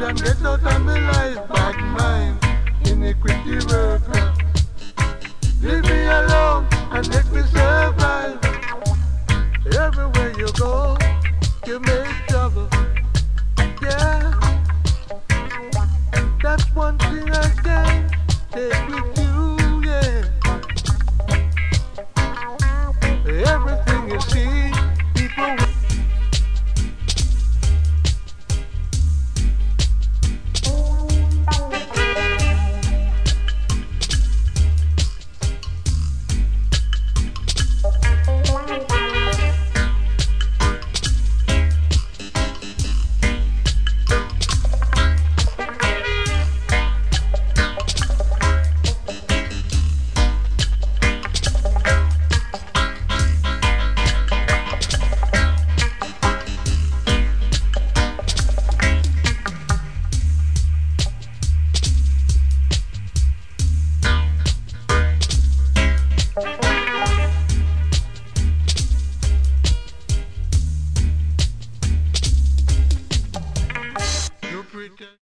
and get out of my life. Bad mind, iniquity worker. Leave me alone and let me survive. Everywhere you go, you make trouble. Yeah, that's one thing I can take with you.